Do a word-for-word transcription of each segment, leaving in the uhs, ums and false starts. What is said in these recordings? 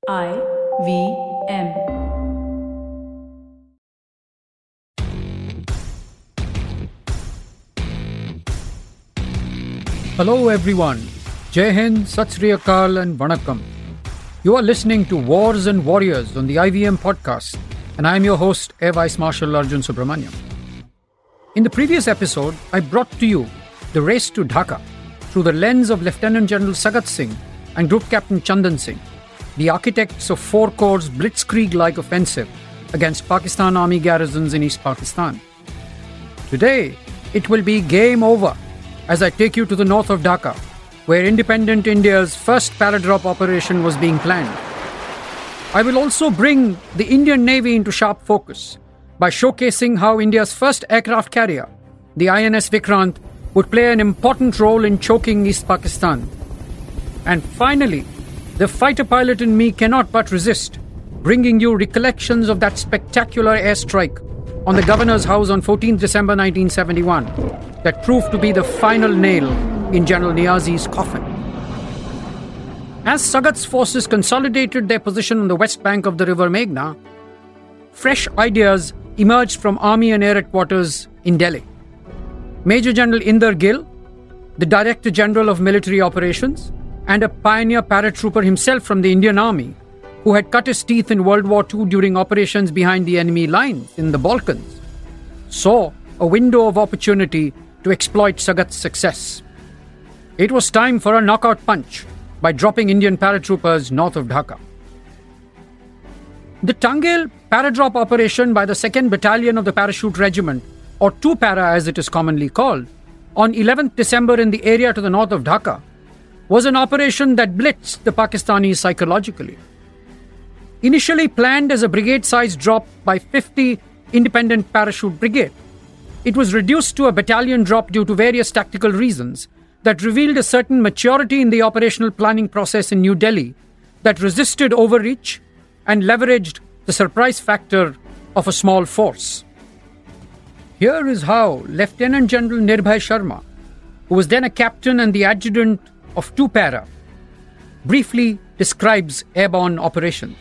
I V M. Hello everyone. Jai Hind, Sat Sri Akal and Vanakkam. You are listening to Wars and Warriors on the I V M podcast, and I am your host, Air Vice Marshal Arjun Subramaniam. In the previous episode, I brought to you the race to Dhaka through the lens of Lieutenant General Sagat Singh and Group Captain Chandan Singh, the architects of four corps' blitzkrieg-like offensive against Pakistan army garrisons in East Pakistan. Today, it will be game over as I take you to the north of Dhaka, where independent India's first paradrop operation was being planned. I will also bring the Indian Navy into sharp focus by showcasing how India's first aircraft carrier, the I N S Vikrant, would play an important role in choking East Pakistan. And finally, the fighter pilot in me cannot but resist bringing you recollections of that spectacular airstrike on the Governor's House on fourteenth December nineteen seventy-one that proved to be the final nail in General Niazi's coffin. As Sagat's forces consolidated their position on the west bank of the river Meghna, fresh ideas emerged from Army and Air Headquarters in Delhi. Major General Inder Gill, the Director General of Military Operations, and a pioneer paratrooper himself from the Indian Army, who had cut his teeth in World War Two during operations behind the enemy lines in the Balkans, saw a window of opportunity to exploit Sagat's success. It was time for a knockout punch by dropping Indian paratroopers north of Dhaka. The Tangel paradrop operation by the second Battalion of the Parachute Regiment, or two para as it is commonly called, on eleventh December in the area to the north of Dhaka, was an operation that blitzed the Pakistanis psychologically. Initially planned as a brigade-sized drop by fifty Independent Parachute Brigade, it was reduced to a battalion drop due to various tactical reasons that revealed a certain maturity in the operational planning process in New Delhi that resisted overreach and leveraged the surprise factor of a small force. Here is how Lieutenant General Nirbhay Sharma, who was then a captain and the adjutant of two para, briefly describes airborne operations.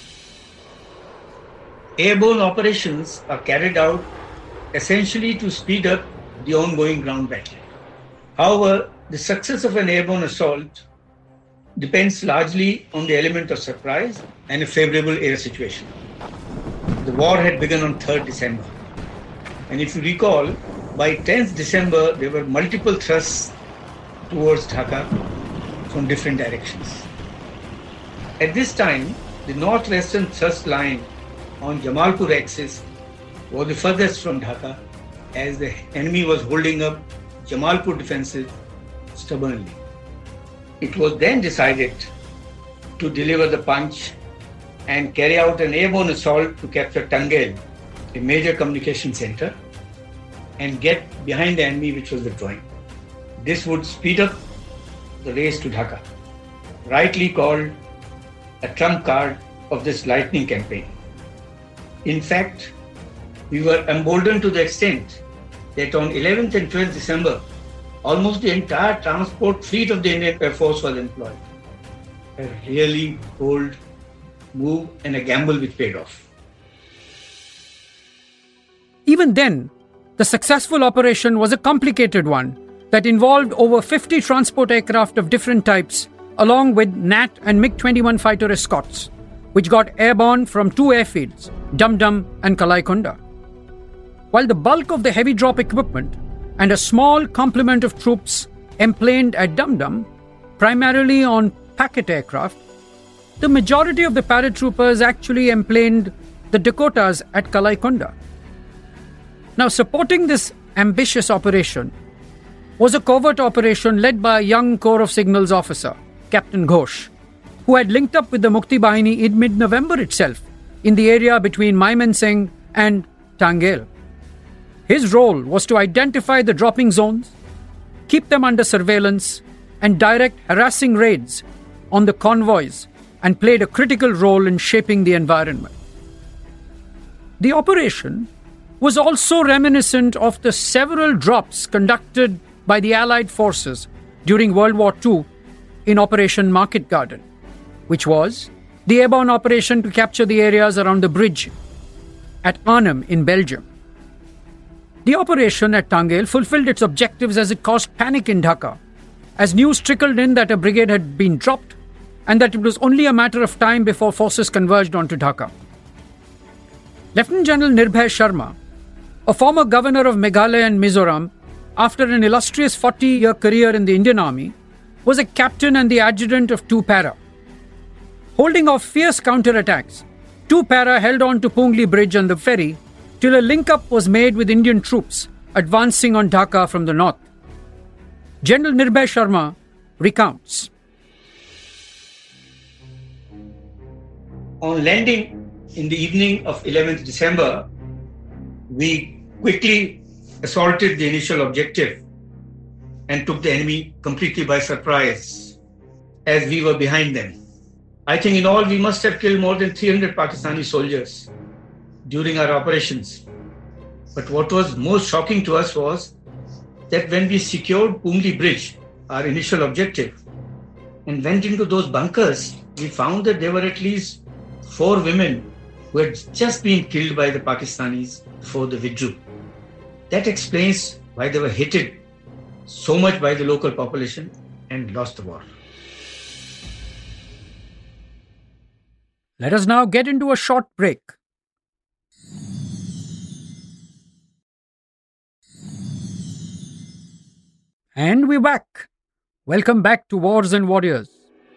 Airborne operations are carried out essentially to speed up the ongoing ground battle. However, the success of an airborne assault depends largely on the element of surprise and a favorable air situation. The war had begun on third December. And if you recall, by tenth December, there were multiple thrusts towards Dhaka from different directions. At this time, the northwestern thrust line on Jamalpur axis was the furthest from Dhaka, as the enemy was holding up Jamalpur defenses stubbornly. It was then decided to deliver the punch and carry out an airborne assault to capture Tangel, a major communication center, and get behind the enemy which was withdrawing. This would speed up the race to Dhaka, rightly called a trump card of this lightning campaign. In fact, we were emboldened to the extent that on eleventh and twelfth December, almost the entire transport fleet of the Indian Air Force was employed. A really bold move and a gamble which paid off. Even then, the successful operation was a complicated one that involved over fifty transport aircraft of different types, along with N A T and MiG twenty-one fighter escorts, which got airborne from two airfields, Dum Dum and Kalaikonda. While the bulk of the heavy drop equipment and a small complement of troops emplaned at Dum Dum, primarily on packet aircraft, the majority of the paratroopers actually emplaned the Dakotas at Kalaikonda. Now, supporting this ambitious operation was a covert operation led by a young Corps of Signals officer, Captain Ghosh, who had linked up with the Mukti Bahini in mid-November itself in the area between Mymensingh and Tangel. His role was to identify the dropping zones, keep them under surveillance, and direct harassing raids on the convoys, and played a critical role in shaping the environment. The operation was also reminiscent of the several drops conducted by the Allied forces during World War Two in Operation Market Garden, which was the airborne operation to capture the areas around the bridge at Arnhem in Belgium. The operation at Tangel fulfilled its objectives as it caused panic in Dhaka, as news trickled in that a brigade had been dropped and that it was only a matter of time before forces converged onto Dhaka. Lieutenant General Nirbhay Sharma, a former governor of Meghalaya and Mizoram, after an illustrious forty-year career in the Indian Army, was a captain and the adjutant of two para. Holding off fierce counterattacks, two para held on to Pungli Bridge and the ferry till a link-up was made with Indian troops advancing on Dhaka from the north. General Nirbhay Sharma recounts. On landing in the evening of eleventh December, we quickly assaulted the initial objective and took the enemy completely by surprise as we were behind them. I think in all we must have killed more than three hundred Pakistani soldiers during our operations. But what was most shocking to us was that when we secured Pungli Bridge, our initial objective, and went into those bunkers, we found that there were at least four women who had just been killed by the Pakistanis before they withdrew. That explains why they were hated so much by the local population and lost the war. Let us now get into a short break. And we're back. Welcome back to Wars and Warriors.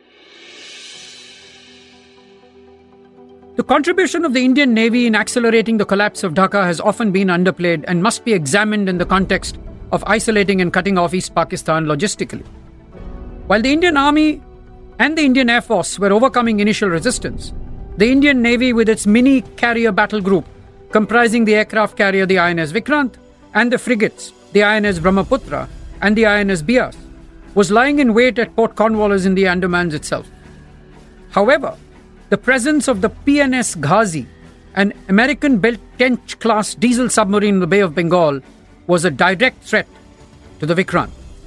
The contribution of the Indian Navy in accelerating the collapse of Dhaka has often been underplayed and must be examined in the context of isolating and cutting off East Pakistan logistically. While the Indian Army and the Indian Air Force were overcoming initial resistance, the Indian Navy, with its mini carrier battle group comprising the aircraft carrier the I N S Vikrant and the frigates the I N S Brahmaputra and the I N S Bias, was lying in wait at Port Cornwallis in the Andamans itself. However, the presence of the P N S Ghazi, an American-built Tench-class diesel submarine in the Bay of Bengal, was a direct threat to the Vikrant.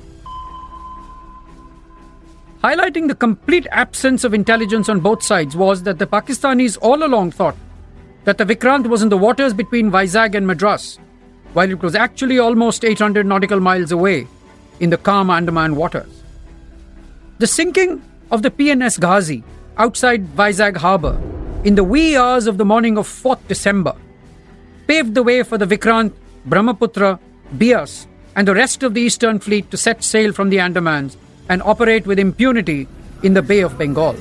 Highlighting the complete absence of intelligence on both sides was that the Pakistanis all along thought that the Vikrant was in the waters between Vizag and Madras, while it was actually almost eight hundred nautical miles away in the calm Andaman waters. The sinking of the P N S Ghazi outside Vizag harbour in the wee hours of the morning of fourth December paved the way for the Vikrant, Brahmaputra, Bias and the rest of the Eastern Fleet to set sail from the Andamans and operate with impunity in the Bay of Bengal.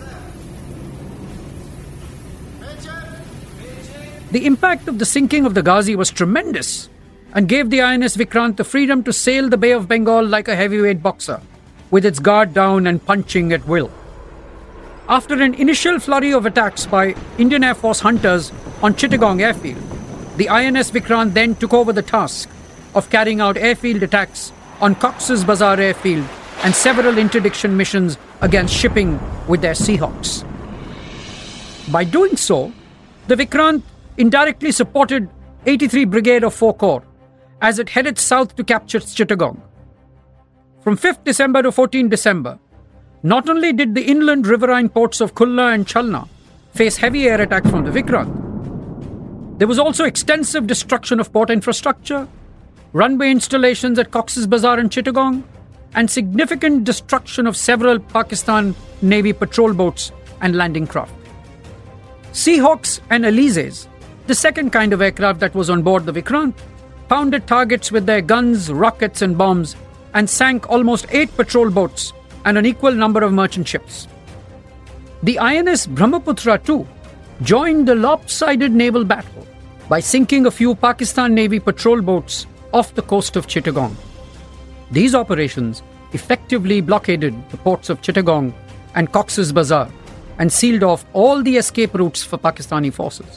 The impact of the sinking of the Ghazi was tremendous and gave the I N S Vikrant the freedom to sail the Bay of Bengal like a heavyweight boxer, with its guard down and punching at will. After an initial flurry of attacks by Indian Air Force hunters on Chittagong airfield, the I N S Vikrant then took over the task of carrying out airfield attacks on Cox's Bazar airfield and several interdiction missions against shipping with their Seahawks. By doing so, the Vikrant indirectly supported eighty-three Brigade of four Corps as it headed south to capture Chittagong. From fifth December to fourteenth December, not only did the inland riverine ports of Khulla and Chalna face heavy air attacks from the Vikrant, there was also extensive destruction of port infrastructure, runway installations at Cox's Bazar and Chittagong, and significant destruction of several Pakistan Navy patrol boats and landing craft. Seahawks and Alizés, the second kind of aircraft that was on board the Vikrant, pounded targets with their guns, rockets and bombs and sank almost eight patrol boats and an equal number of merchant ships. The I N S Brahmaputra too joined the lopsided naval battle by sinking a few Pakistan Navy patrol boats off the coast of Chittagong. These operations effectively blockaded the ports of Chittagong and Cox's Bazar and sealed off all the escape routes for Pakistani forces.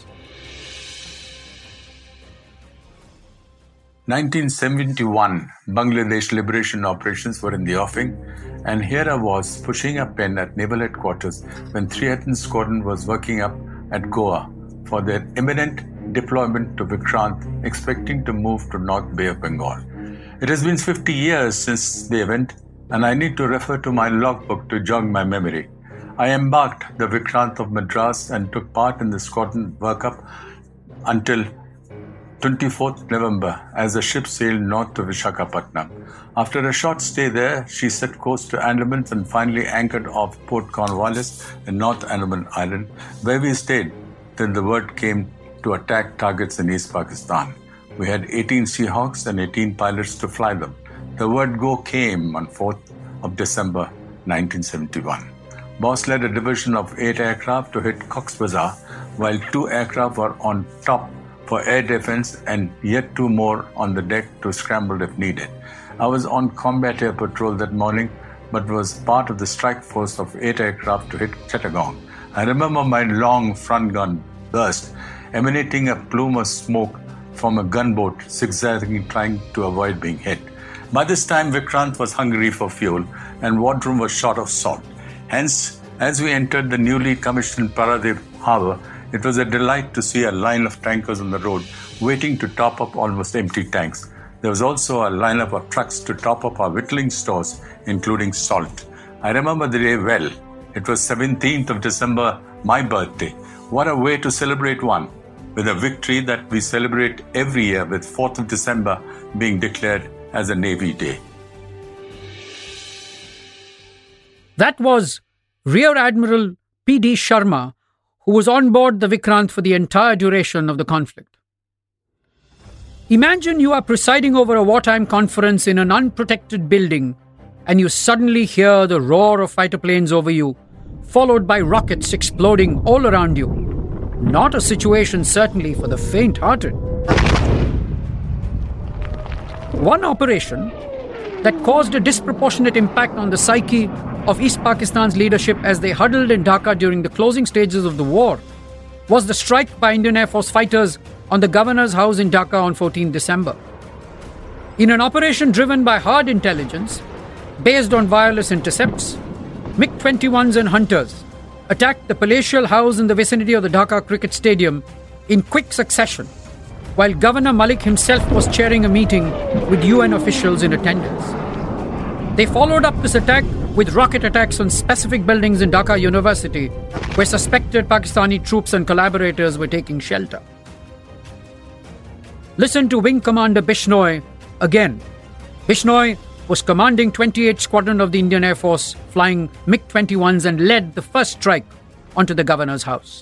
nineteen seventy-one, Bangladesh liberation operations were in the offing, and here I was pushing a pen at naval headquarters when three Squadron Squadron was working up at Goa for their imminent deployment to Vikrant, expecting to move to North Bay of Bengal. It has been fifty years since the event, and I need to refer to my logbook to jog my memory. I embarked the Vikrant of Madras and took part in the squadron workup until twenty-fourth November as the ship sailed north to Visakhapatnam. After a short stay there, she set course to Andaman and finally anchored off Port Cornwallis in North Andaman Island, where we stayed till the word came to attack targets in East Pakistan. We had eighteen Seahawks and eighteen pilots to fly them. The word go came on fourth of December nineteen seventy-one. Boss led a division of eight aircraft to hit Cox's Bazar, while two aircraft were on top for air defense and yet two more on the deck to scramble if needed. I was on combat air patrol that morning, but was part of the strike force of eight aircraft to hit Chittagong. I remember my long front gun burst, emanating a plume of smoke from a gunboat zigzagging trying to avoid being hit. By this time, Vikrant was hungry for fuel and wardroom was short of salt. Hence, as we entered the newly commissioned Paradip harbour, it was a delight to see a line of tankers on the road waiting to top up almost empty tanks. There was also a lineup of trucks to top up our victualling stores, including salt. I remember the day well. It was seventeenth of December, my birthday. What a way to celebrate one, with a victory that we celebrate every year, with fourth of December being declared as a Navy Day. That was Rear Admiral P D Sharma, who was on board the Vikrant for the entire duration of the conflict. Imagine you are presiding over a wartime conference in an unprotected building and you suddenly hear the roar of fighter planes over you, followed by rockets exploding all around you. Not a situation certainly for the faint-hearted. One operation that caused a disproportionate impact on the psyche of East Pakistan's leadership as they huddled in Dhaka during the closing stages of the war was the strike by Indian Air Force fighters on the Governor's house in Dhaka on fourteenth December. In an operation driven by hard intelligence, based on wireless intercepts, MiG twenty-ones and Hunters attacked the palatial house in the vicinity of the Dhaka Cricket Stadium in quick succession, while Governor Malik himself was chairing a meeting with U N officials in attendance. They followed up this attack with rocket attacks on specific buildings in Dhaka University, where suspected Pakistani troops and collaborators were taking shelter. Listen to Wing Commander Bishnoi again. Bishnoi was commanding twenty-eighth Squadron of the Indian Air Force, flying MiG twenty-ones, and led the first strike onto the Governor's house.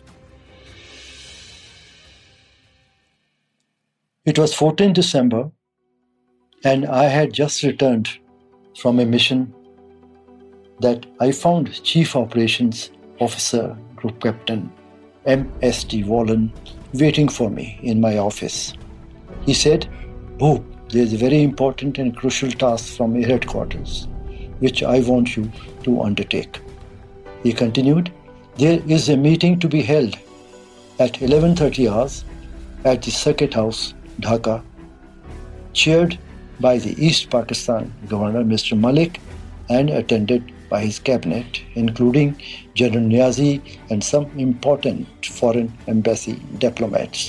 It was fourteenth December, and I had just returned from a mission that I found Chief Operations Officer Group Captain M S D Wallen waiting for me in my office. He said, "Bhoop, there is a very important and crucial task from Air Headquarters, which I want you to undertake." He continued, "There is a meeting to be held at eleven thirty hours at the Circuit House, Dhaka, chaired by the East Pakistan Governor Mister Malik and attended by his cabinet, including General Niazi and some important foreign embassy diplomats.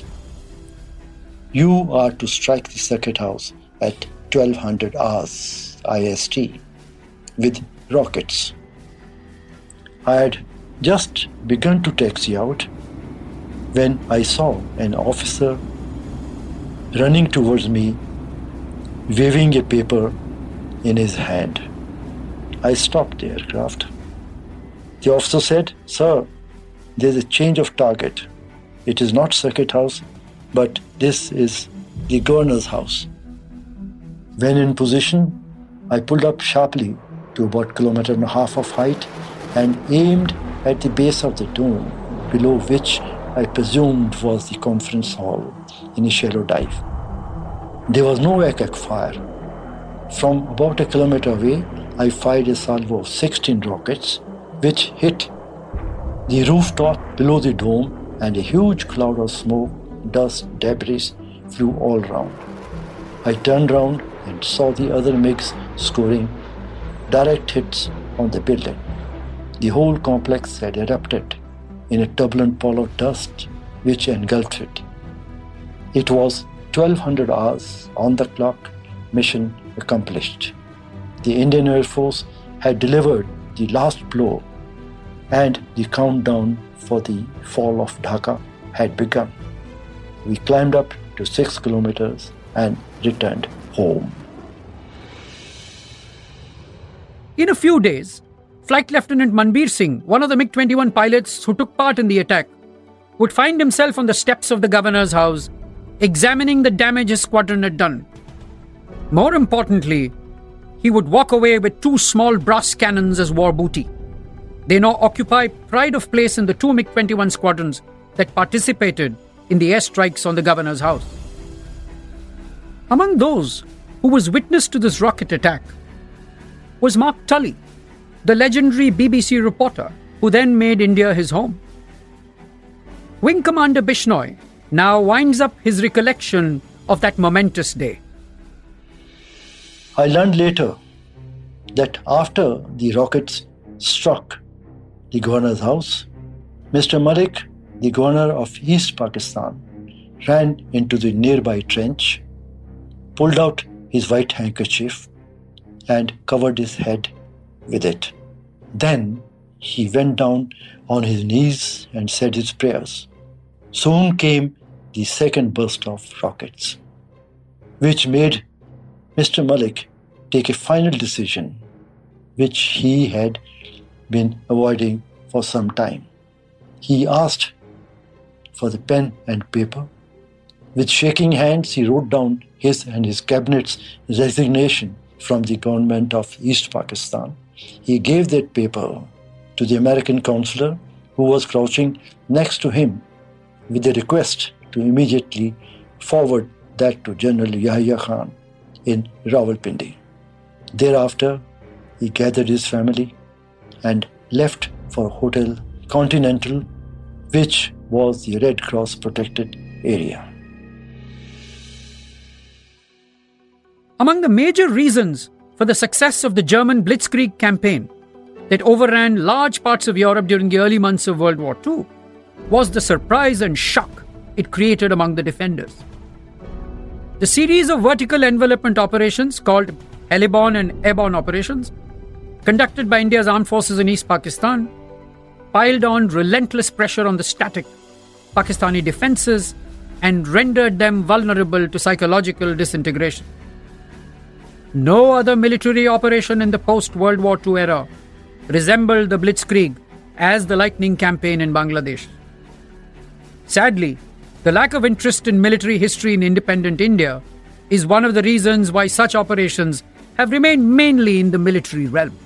You are to strike the Circuit House at twelve hundred hours I S T with rockets." I had just begun to taxi out when I saw an officer running towards me, waving a paper in his hand. I stopped the aircraft. The officer said, "Sir, there's a change of target. It is not Circuit House, but this is the Governor's house." When in position, I pulled up sharply to about a kilometer and a half of height and aimed at the base of the dome, below which I presumed was the conference hall, in a shallow dive. There was no attack fire. From about a kilometer away, I fired a salvo of sixteen rockets, which hit the rooftop below the dome, and a huge cloud of smoke, dust, debris flew all round. I turned round and saw the other MiGs scoring direct hits on the building. The whole complex had erupted in a turbulent pall of dust which engulfed it. It was twelve hundred hours on the clock, mission accomplished. The Indian Air Force had delivered the last blow and the countdown for the fall of Dhaka had begun. We climbed up to six kilometers and returned home. In a few days, Flight Lieutenant Manbir Singh, one of the MiG twenty-one pilots who took part in the attack, would find himself on the steps of the governor's house, examining the damage his squadron had done. More importantly, he would walk away with two small brass cannons as war booty. They now occupy pride of place in the two MiG twenty-one squadrons that participated in the airstrikes on the governor's house. Among those who was witness to this rocket attack was Mark Tully, the legendary B B C reporter who then made India his home. Wing Commander Bishnoi now winds up his recollection of that momentous day. I learned later that after the rockets struck the governor's house, Mister Malik, the governor of East Pakistan, ran into the nearby trench, pulled out his white handkerchief and covered his head with it. Then he went down on his knees and said his prayers. Soon came the second burst of rockets, which made Mister Malik take a final decision, which he had been avoiding for some time. He asked for the pen and paper. With shaking hands, he wrote down his and his cabinet's resignation from the government of East Pakistan. He gave that paper to the American consular, who was crouching next to him, with a request to immediately forward that to General Yahya Khan in Rawalpindi. Thereafter, he gathered his family and left for Hotel Continental, which was the Red Cross protected area. Among the major reasons for the success of the German Blitzkrieg campaign that overran large parts of Europe during the early months of World War Two was the surprise and shock it created among the defenders. The series of vertical envelopment operations called Heliborne and Airborne operations, conducted by India's armed forces in East Pakistan, piled on relentless pressure on the static Pakistani defences and rendered them vulnerable to psychological disintegration. No other military operation in the post-World War Two era resembled the Blitzkrieg as the Lightning campaign in Bangladesh. Sadly, the lack of interest in military history in independent India is one of the reasons why such operations have remained mainly in the military realm.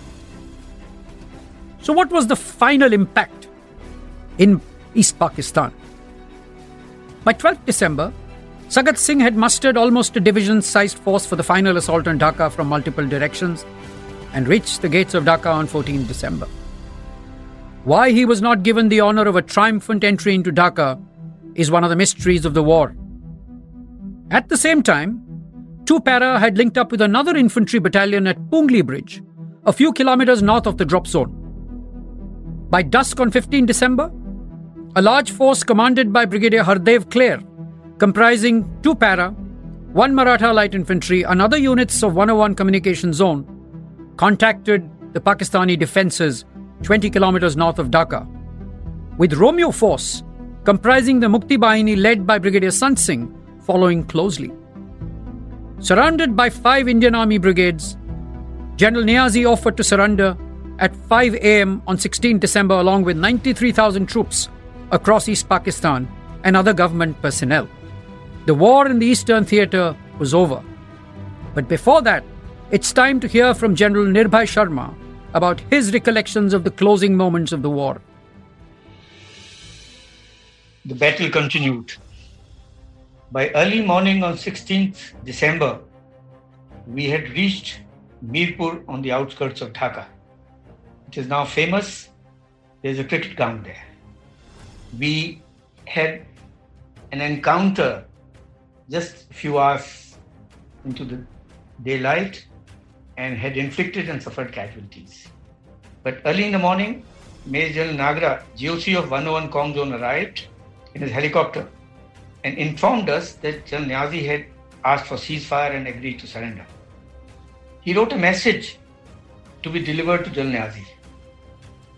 So what was the final impact in East Pakistan? By twelfth December, Sagat Singh had mustered almost a division-sized force for the final assault on Dhaka from multiple directions and reached the gates of Dhaka on fourteenth December. Why he was not given the honour of a triumphant entry into Dhaka is one of the mysteries of the war. At the same time, two para had linked up with another infantry battalion at Pungli Bridge, a few kilometres north of the drop zone. By dusk on fifteenth December, a large force commanded by Brigadier Hardev Clare, comprising two para, one Maratha light infantry and other units of one oh one communication zone, contacted the Pakistani defences twenty kilometres north of Dhaka, with Romeo force, comprising the Mukti Bahini led by Brigadier Sant Singh, following closely. Surrounded by five Indian Army brigades, General Niazi offered to surrender at five a.m. on sixteenth December along with ninety-three thousand troops across East Pakistan and other government personnel. The war in the Eastern Theatre was over. But before that, it's time to hear from General Nirbhay Sharma about his recollections of the closing moments of the war. The battle continued. By early morning on sixteenth December, we had reached Mirpur on the outskirts of Dhaka. It is now famous. There's a cricket ground there. We had an encounter just a few hours into the daylight and had inflicted and suffered casualties. But early in the morning, Major General Nagra, G O C of one oh one Com Zone, arrived in his helicopter and informed us that General Niazi had asked for ceasefire and agreed to surrender. He wrote a message to be delivered to General Niazi.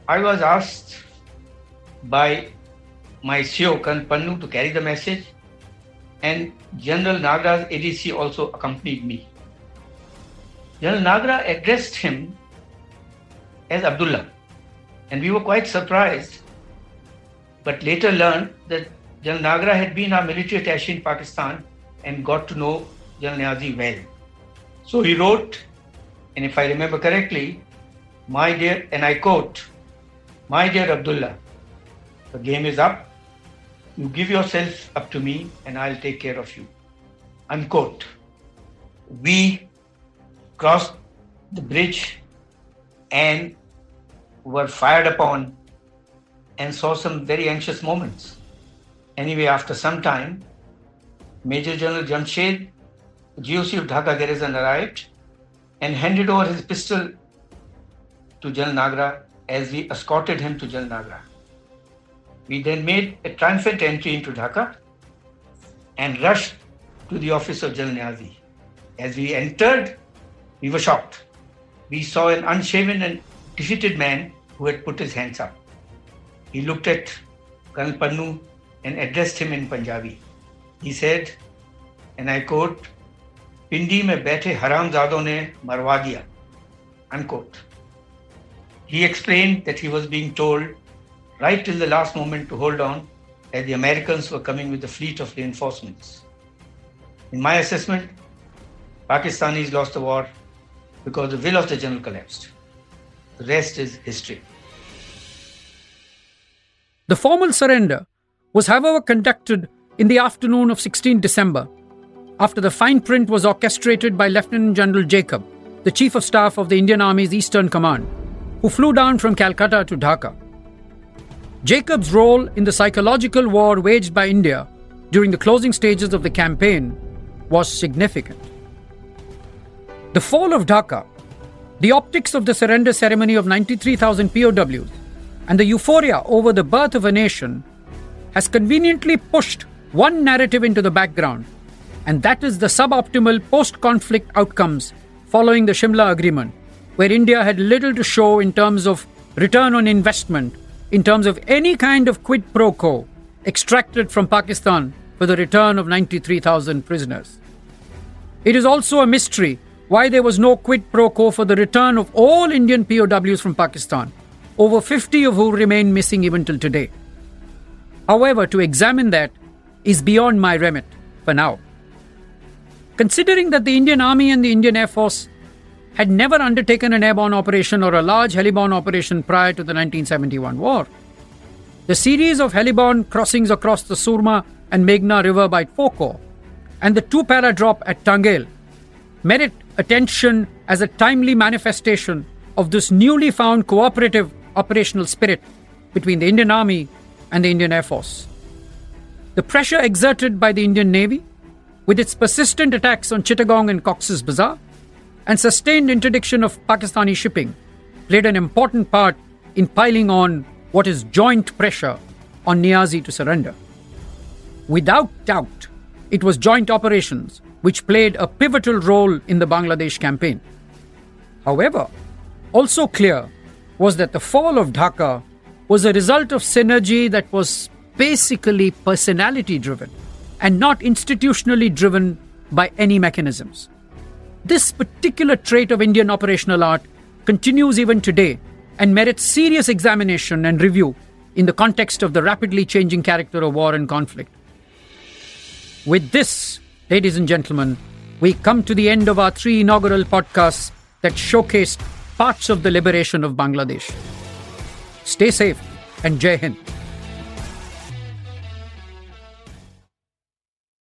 I was asked by my C O, Colonel Pannu, to carry the message, and General Nagra's A D C also accompanied me. General Nagra addressed him as Abdullah, and we were quite surprised, but later learned that General Nagra had been our military attaché in Pakistan and got to know General Niazi well. So he wrote, and if I remember correctly, my dear, and I quote, "My dear Abdullah, the game is up. You give yourself up to me and I'll take care of you." Unquote. We crossed the bridge and were fired upon and saw some very anxious moments. Anyway, after some time, Major General Jamshed, G O C of Dhaka Garrison, arrived and handed over his pistol to General Nagra as we escorted him to General Nagra. We then made a triumphant entry into Dhaka and rushed to the office of General Niazi. As we entered, we were shocked. We saw an unshaven and defeated man who had put his hands up. He looked at Colonel Pannu and addressed him in Punjabi. He said, and I quote, "Pindi mein baithe haramzadon ne marwa diya." Unquote. He explained that he was being told right till the last moment to hold on, as the Americans were coming with a fleet of reinforcements. In my assessment, Pakistanis lost the war because the will of the general collapsed. The rest is history. The formal surrender was, however, conducted in the afternoon of sixteenth December, after the fine print was orchestrated by Lieutenant General Jacob, the Chief of Staff of the Indian Army's Eastern Command, who flew down from Calcutta to Dhaka. Jacob's role in the psychological war waged by India during the closing stages of the campaign was significant. The fall of Dhaka, the optics of the surrender ceremony of ninety-three thousand P O Ws, and the euphoria over the birth of a nation has conveniently pushed one narrative into the background, and that is the suboptimal post-conflict outcomes following the Shimla Agreement, where India had little to show in terms of return on investment, in terms of any kind of quid pro quo extracted from Pakistan for the return of ninety-three thousand prisoners. It is also a mystery why there was no quid pro quo for the return of all Indian P O Ws from Pakistan, over fifty of whom remain missing even till today. However, to examine that is beyond my remit for now. Considering that the Indian Army and the Indian Air Force had never undertaken an airborne operation or a large heliborne operation prior to the nineteen seventy-one war, the series of heliborne crossings across the Surma and Meghna River by FOCO and the two-para drop at Tangel merit attention as a timely manifestation of this newly found cooperative operational spirit between the Indian Army and the Indian Air Force. The pressure exerted by the Indian Navy, with its persistent attacks on Chittagong and Cox's Bazar, and sustained interdiction of Pakistani shipping, played an important part in piling on what is joint pressure on Niazi to surrender. Without doubt, it was joint operations which played a pivotal role in the Bangladesh campaign. However, also clear was that the fall of Dhaka was a result of synergy that was basically personality-driven and not institutionally driven by any mechanisms. This particular trait of Indian operational art continues even today and merits serious examination and review in the context of the rapidly changing character of war and conflict. With this, ladies and gentlemen, we come to the end of our three inaugural podcasts that showcased parts of the liberation of Bangladesh. Stay safe and Jai Hind.